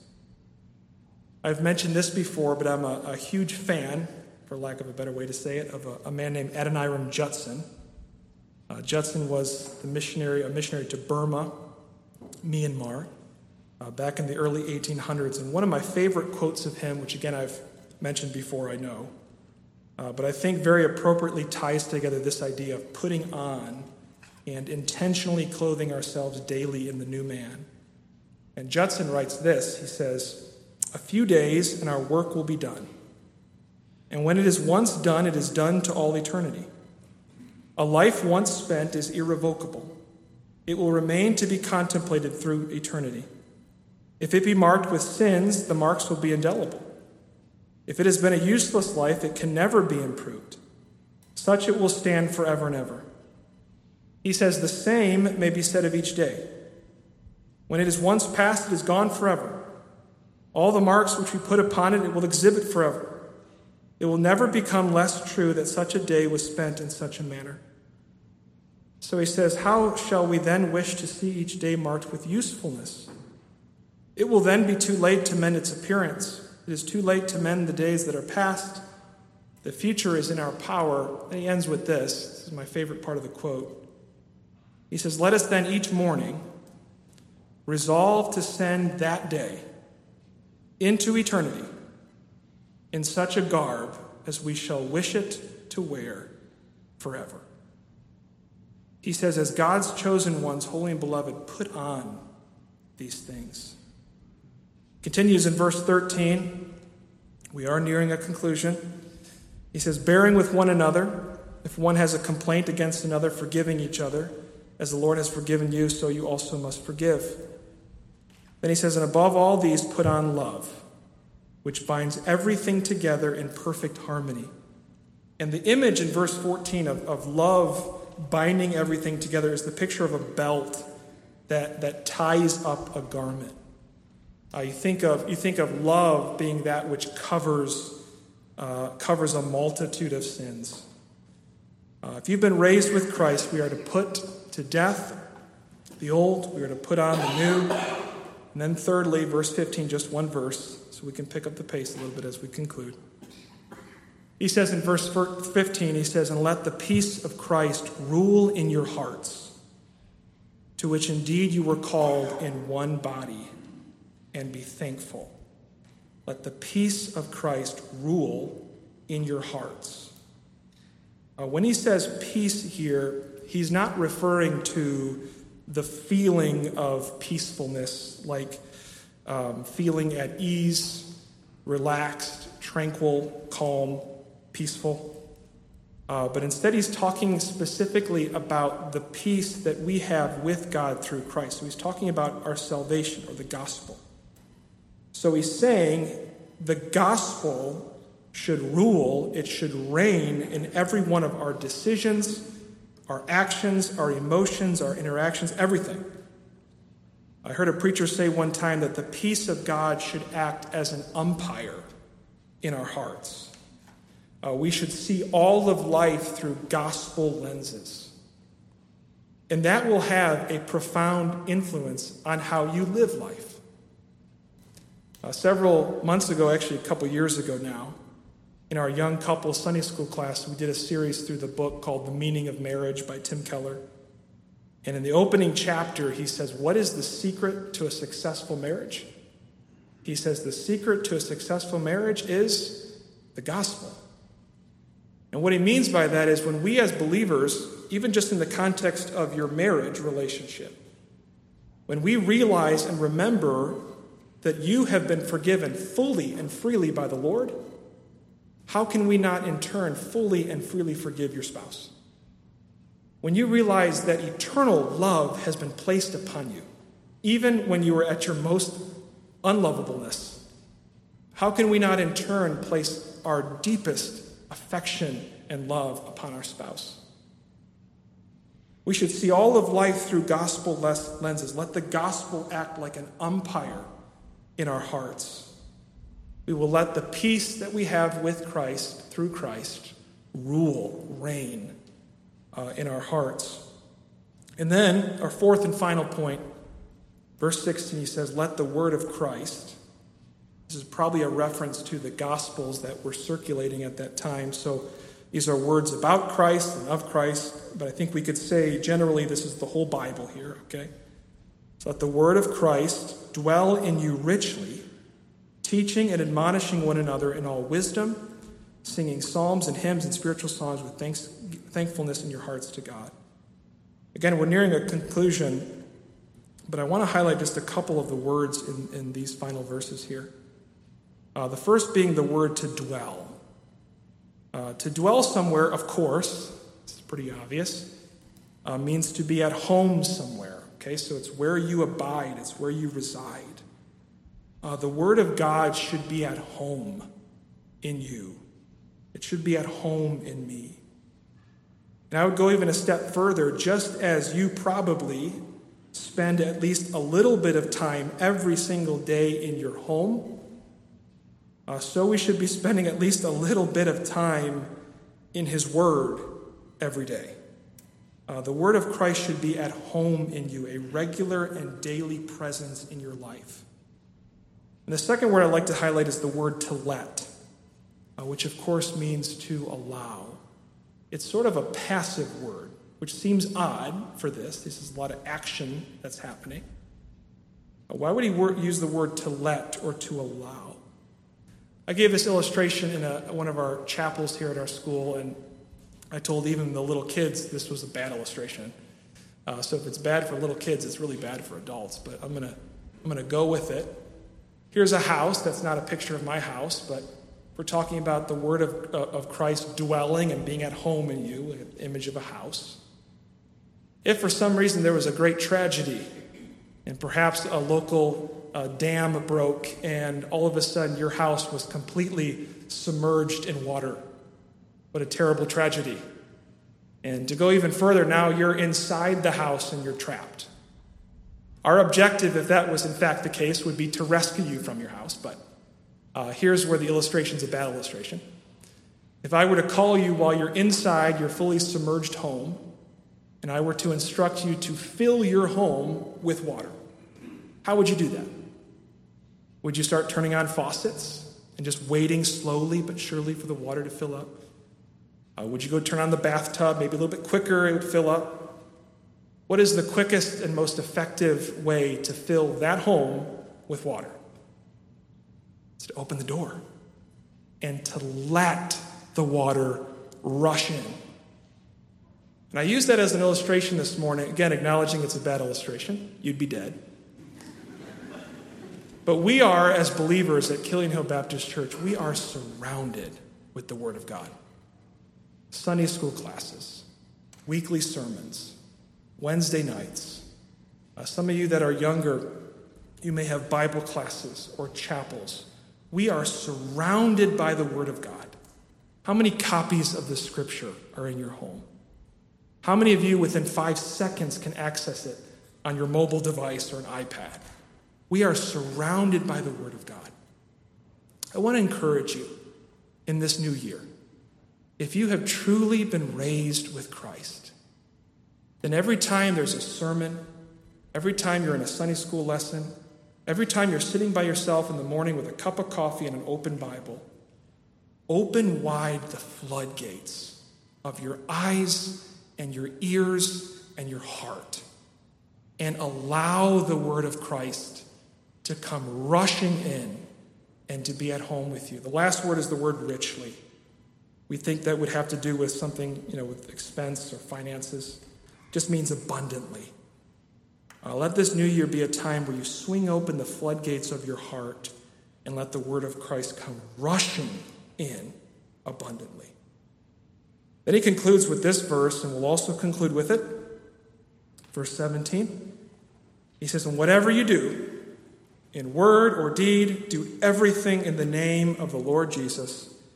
I've mentioned this before, but I'm a, a huge fan, for lack of a better way to say it, of a, a man named Adoniram Judson. Uh, Judson was the missionary, a missionary to Burma, Myanmar, uh, back in the early eighteen hundreds. And one of my favorite quotes of him, which again I've mentioned before, I know, uh, but I think very appropriately ties together this idea of putting on and intentionally clothing ourselves daily in the new man. And Judson writes this, he says, "A few days and our work will be done. And when it is once done, it is done to all eternity. A life once spent is irrevocable. It will remain to be contemplated through eternity. If it be marked with sins, the marks will be indelible. If it has been a useless life, it can never be improved. Such it will stand forever and ever." He says the same may be said of each day. When it is once past, it is gone forever. All the marks which we put upon it, it will exhibit forever. It will never become less true that such a day was spent in such a manner. So he says, how shall we then wish to see each day marked with usefulness? It will then be too late to mend its appearance. It is too late to mend the days that are past. The future is in our power. And he ends with this. This is my favorite part of the quote. He says, let us then each morning resolve to send that day into eternity in such a garb as we shall wish it to wear forever. He says, as God's chosen ones, holy and beloved, put on these things. Continues in verse thirteen. We are nearing a conclusion. He says, bearing with one another, if one has a complaint against another, forgiving each other. As the Lord has forgiven you, so you also must forgive. Then he says, and above all these, put on love, which binds everything together in perfect harmony. And the image in verse fourteen of, of love binding everything together is the picture of a belt that, that ties up a garment. Uh, you think of you think of love being that which covers uh, covers a multitude of sins. Uh, if you've been raised with Christ, we are to put to death the old, we are to put on the new. And then thirdly, verse fifteen, just one verse, so we can pick up the pace a little bit as we conclude. He says in verse fifteen, he says, and let the peace of Christ rule in your hearts, to which indeed you were called in one body, and be thankful. Let the peace of Christ rule in your hearts. Uh, when he says peace here, he's not referring to the feeling of peacefulness, like um, feeling at ease, relaxed, tranquil, calm, peaceful. Uh, but instead he's talking specifically about the peace that we have with God through Christ. So he's talking about our salvation or the gospel. So he's saying the gospel should rule, it should reign in every one of our decisions, our actions, our emotions, our interactions, everything. I heard a preacher say one time that the peace of God should act as an umpire in our hearts. Uh, we should see all of life through gospel lenses. And that will have a profound influence on how you live life. Uh, several months ago, actually a couple years ago now, in our young couple Sunday school class, we did a series through the book called The Meaning of Marriage by Tim Keller. And in the opening chapter, he says, what is the secret to a successful marriage? He says, the secret to a successful marriage is the gospel. And what he means by that is when we as believers, even just in the context of your marriage relationship, when we realize and remember that you have been forgiven fully and freely by the Lord, how can we not in turn fully and freely forgive your spouse? When you realize that eternal love has been placed upon you, even when you were at your most unlovableness, how can we not in turn place our deepest affection and love upon our spouse. We should see all of life through gospel lenses. Let the gospel act like an umpire in our hearts. We will let the peace that we have with Christ, through Christ, rule, reign uh, in our hearts. And then, our fourth and final point, verse sixteen, he says, let the word of Christ. This is probably a reference to the Gospels that were circulating at that time. So these are words about Christ and of Christ, but I think we could say generally this is the whole Bible here, okay? So let the word of Christ dwell in you richly, teaching and admonishing one another in all wisdom, singing psalms and hymns and spiritual songs with thanks, thankfulness in your hearts to God. Again, we're nearing a conclusion, but I want to highlight just a couple of the words in, in these final verses here. Uh, the first being the word to dwell. Uh, to dwell somewhere, of course, it's pretty obvious, uh, means to be at home somewhere. Okay, so it's where you abide, it's where you reside. Uh, the word of God should be at home in you. It should be at home in me. And I would go even a step further, just as you probably spend at least a little bit of time every single day in your home, Uh, so we should be spending at least a little bit of time in his word every day. Uh, the word of Christ should be at home in you, a regular and daily presence in your life. And the second word I'd like to highlight is the word to let, uh, which of course means to allow. It's sort of a passive word, which seems odd for this. This is a lot of action that's happening. Uh, why would he wor- use the word to let or to allow? I gave this illustration in a, one of our chapels here at our school, and I told even the little kids this was a bad illustration. Uh, so if it's bad for little kids, it's really bad for adults. But I'm gonna I'm gonna go with it. Here's a house. That's not a picture of my house, but we're talking about the word of uh, of Christ dwelling and being at home in you, an image of a house. If for some reason there was a great tragedy, and perhaps a local A dam broke, and all of a sudden your house was completely submerged in water. What a terrible tragedy. And to go even further, now you're inside the house and you're trapped. Our objective, if that was in fact the case, would be to rescue you from your house. But uh, here's where the illustration's a bad illustration. If I were to call you while you're inside your fully submerged home, and I were to instruct you to fill your home with water, how would you do that? Would you start turning on faucets and just waiting slowly but surely for the water to fill up? Uh, would you go turn on the bathtub, maybe a little bit quicker, it would fill up? What is the quickest and most effective way to fill that home with water? It's to open the door and to let the water rush in. And I use that as an illustration this morning, again, acknowledging it's a bad illustration. You'd be dead. But we are, as believers at Killian Hill Baptist Church, we are surrounded with the Word of God. Sunday school classes, weekly sermons, Wednesday nights. Uh, some of you that are younger, you may have Bible classes or chapels. We are surrounded by the Word of God. How many copies of the Scripture are in your home? How many of you within five seconds can access it on your mobile device or an iPad? We are surrounded by the Word of God. I want to encourage you in this new year, if you have truly been raised with Christ, then every time there's a sermon, every time you're in a Sunday school lesson, every time you're sitting by yourself in the morning with a cup of coffee and an open Bible, open wide the floodgates of your eyes and your ears and your heart, and allow the word of Christ to come rushing in and to be at home with you. The last word is the word richly. We think that would have to do with something, you know, with expense or finances. It just means abundantly. Uh, let this new year be a time where you swing open the floodgates of your heart and let the word of Christ come rushing in abundantly. Then he concludes with this verse, and we'll also conclude with it. Verse seventeen. He says, "And whatever you do, in word or deed, do everything in the name of the Lord Jesus,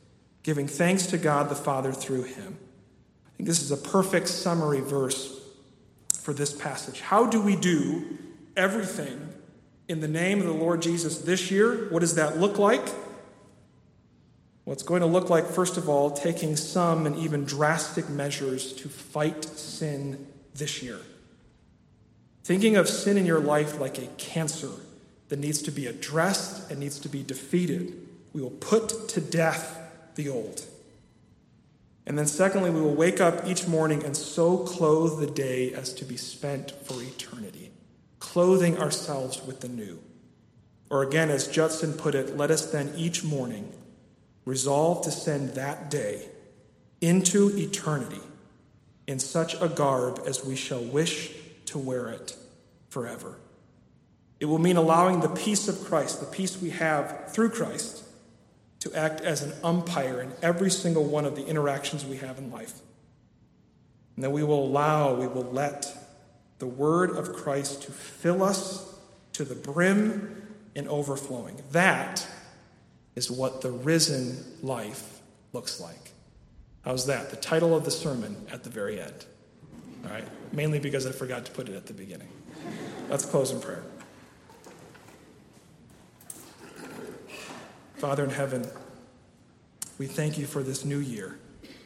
giving thanks to God the Father through him. I think this is a perfect summary verse for this passage. How do we do everything in the name of the Lord Jesus this year? What does that look like? Well, it's going to look like, first of all, taking some and even drastic measures to fight sin this year. Thinking of sin in your life like a cancer that needs to be addressed and needs to be defeated. We will put to death the old. And then secondly, we will wake up each morning and so clothe the day as to be spent for eternity, clothing ourselves with the new. Or again, as Judson put it, let us then each morning resolve to send that day into eternity in such a garb as we shall wish to wear it forever. It will mean allowing the peace of Christ, the peace we have through Christ, to act as an umpire in every single one of the interactions we have in life. And that we will allow, we will let the word of Christ to fill us to the brim and overflowing. That is what the risen life looks like. How's that? The title of the sermon at the very end. All right? Mainly because I forgot to put it at the beginning. Let's close in prayer. Father in heaven, we thank you for this new year.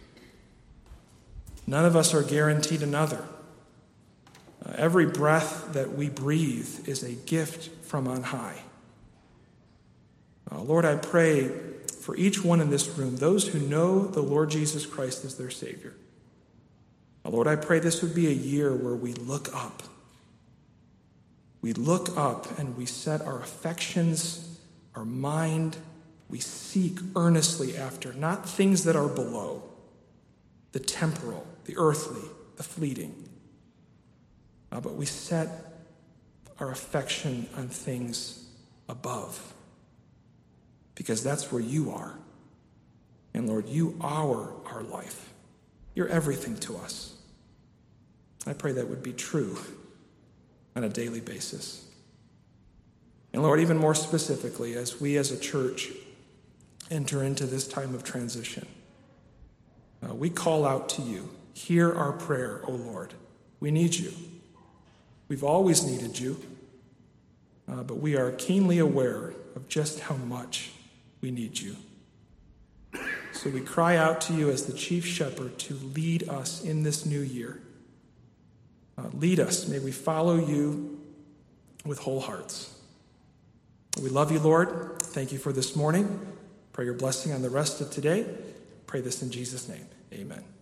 None of us are guaranteed another. Uh, every breath that we breathe is a gift from on high. Uh, Lord, I pray for each one in this room, those who know the Lord Jesus Christ as their Savior. Uh, Lord, I pray this would be a year where we look up. We look up and we set our affections, our mind, we seek earnestly after, not things that are below, the temporal, the earthly, the fleeting, uh, but we set our affection on things above, because that's where you are. And Lord, you are our life. You're everything to us. I pray that would be true on a daily basis. And Lord, even more specifically, as we as a church enter into this time of transition, uh, we call out to you. Hear our prayer, O Lord. We need you. We've always needed you, uh, but we are keenly aware of just how much we need you. So we cry out to you as the chief shepherd to lead us in this new year. Uh, lead us. May we follow you with whole hearts. We love you, Lord. Thank you for this morning. Pray your blessing on the rest of today. Pray this in Jesus' name. Amen.